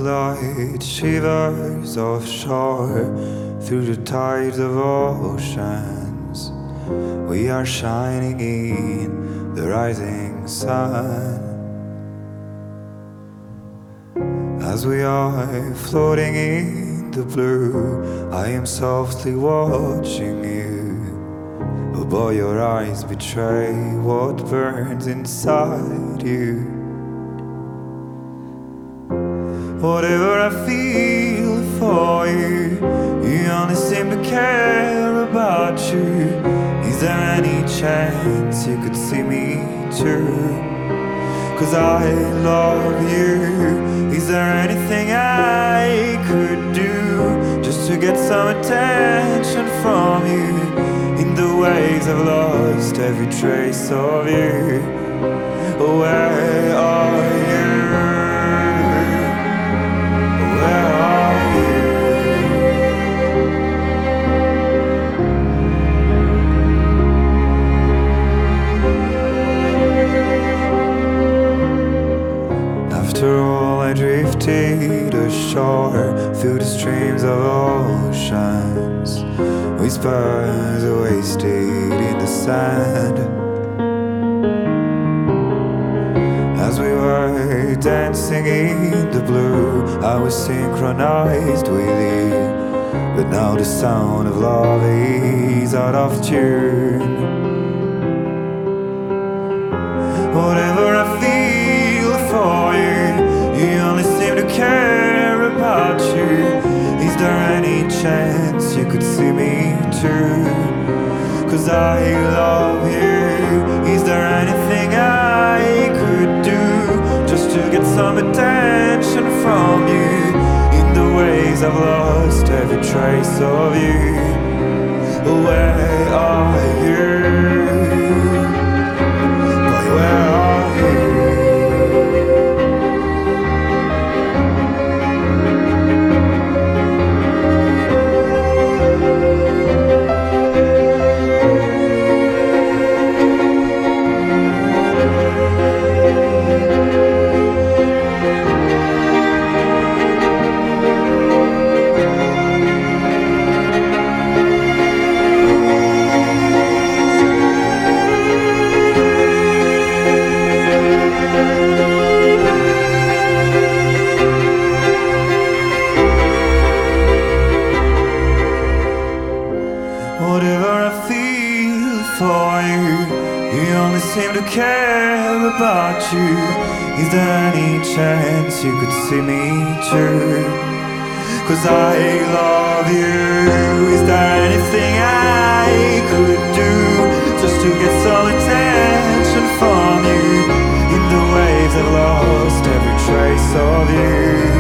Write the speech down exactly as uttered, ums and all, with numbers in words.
light shivers offshore through the tides of oceans. We are shining in the rising sun. As we are floating in the blue, I am softly watching you. Oh boy, your eyes betray what burns inside you. Whatever I feel for you, you only seem to care about you. Is there any chance you could see me too? 'Cause I love you. Is there anything I could do just to get some attention from you? In the waves I've lost every trace of you. Where are you? Where are you? After all, I drifted ashore through the streams of oceans. Whispers are wasted in the sand. As we were dancing in the blue, I was synchronized with you. But now the sound of love is out of tune. Whatever I feel for you, you only seem to care about you. Is there any chance you could see me too? 'Cause I love you. Is there anything I could do just to get some attention from you? In the ways I've lost every trace of you. Where are you? Boy, where are you? Whatever I feel for you, you only seem to care about you. Is there any chance you could see me too? 'Cause I love you. Is there anything I could do just to get some attention from you? In the waves I've lost every trace of you.